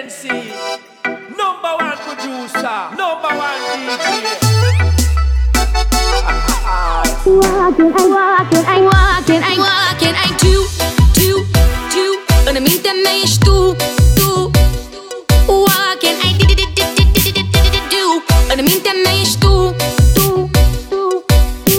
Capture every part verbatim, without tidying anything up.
N C, number one producer, number one D J. What can I, what can I, what can I, what can I do, do, do? În mintea mea ești tu, tu. What can I do, do, do, do, do, do, do? În mintea mea ești tu, tu, tu, tu.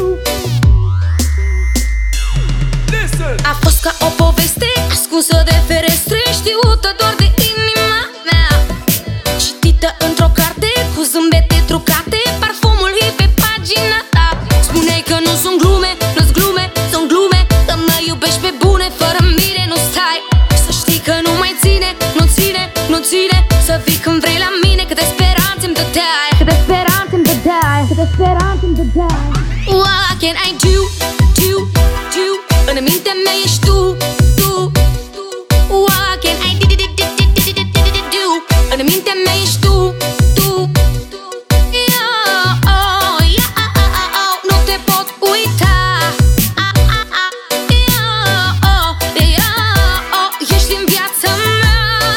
Listen. A fost ca o poveste ascunsă de ferestre, știută doar de inima mea, citită într-o carte cu zâmbete trucate, parfumul e pe pagina ta. Spuneai că nu sunt glume, nu-s glume, sunt glume, că mă iubești pe bune, fără mine nu stai. Să știi că nu mai ține, nu ține, nu ține să vii când vrei la mine, câte speranțe îmi dădeai, câte speranțe îmi dădeai, câte speranțe îmi dădeai. What can I do, do, do? În mintea mea ești tu, tu. What can I do, do, do, do, do, do, do, do, do? În mintea mea ești tu, tu. Yeah, oh, yeah, oh, oh, oh, nu te pot uita. Ah, ah, ah, yeah, oh, yeah, oh, ești în viața mea.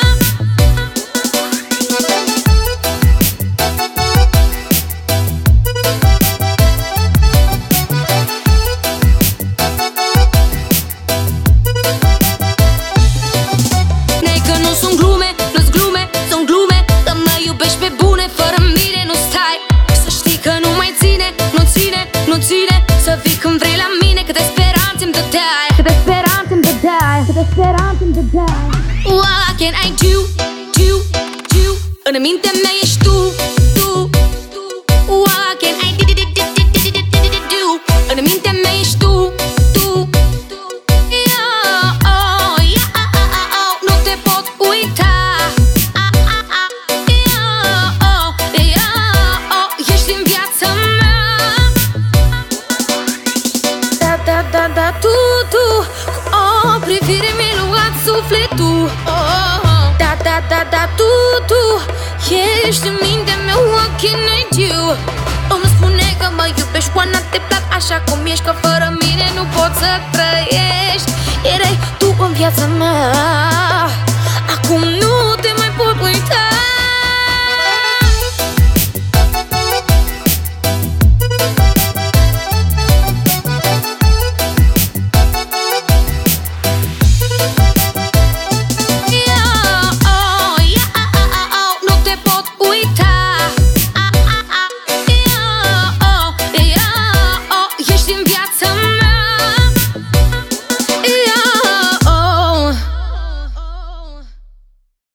Nei că nu sunt glume, nu-s glume, sunt glume, că mă iubești pe bune, fără mine nu stai. Să știi că nu mai ține, nu ține, nu ține să vii când vrei la mine, câte speranțe îmi dădeai, câte speranțe îmi dădeai, câte speranțe îmi dădeai. What can I do, do, do? În mintea mea ești tu, tu. What can I do, do, do, do, do, do, do, do, do, do? În mintea mea ești tu, tu. Yeah, oh, yeah, oh, oh, oh, nu te pot uita. Ah, ah, ah, yeah, oh, yeah, oh, ești în viața mea. Da, da, da, da, tu, tu, cu o privire mi-ai luat sufletul. Oh, da, da, da, da, tu, tu, ești în mintea mea, what can I do? Îmi spune că mă iubești, Oana, te plac așa cum ești, că fără mine nu poți să trăiești. Erai tu în viața mea.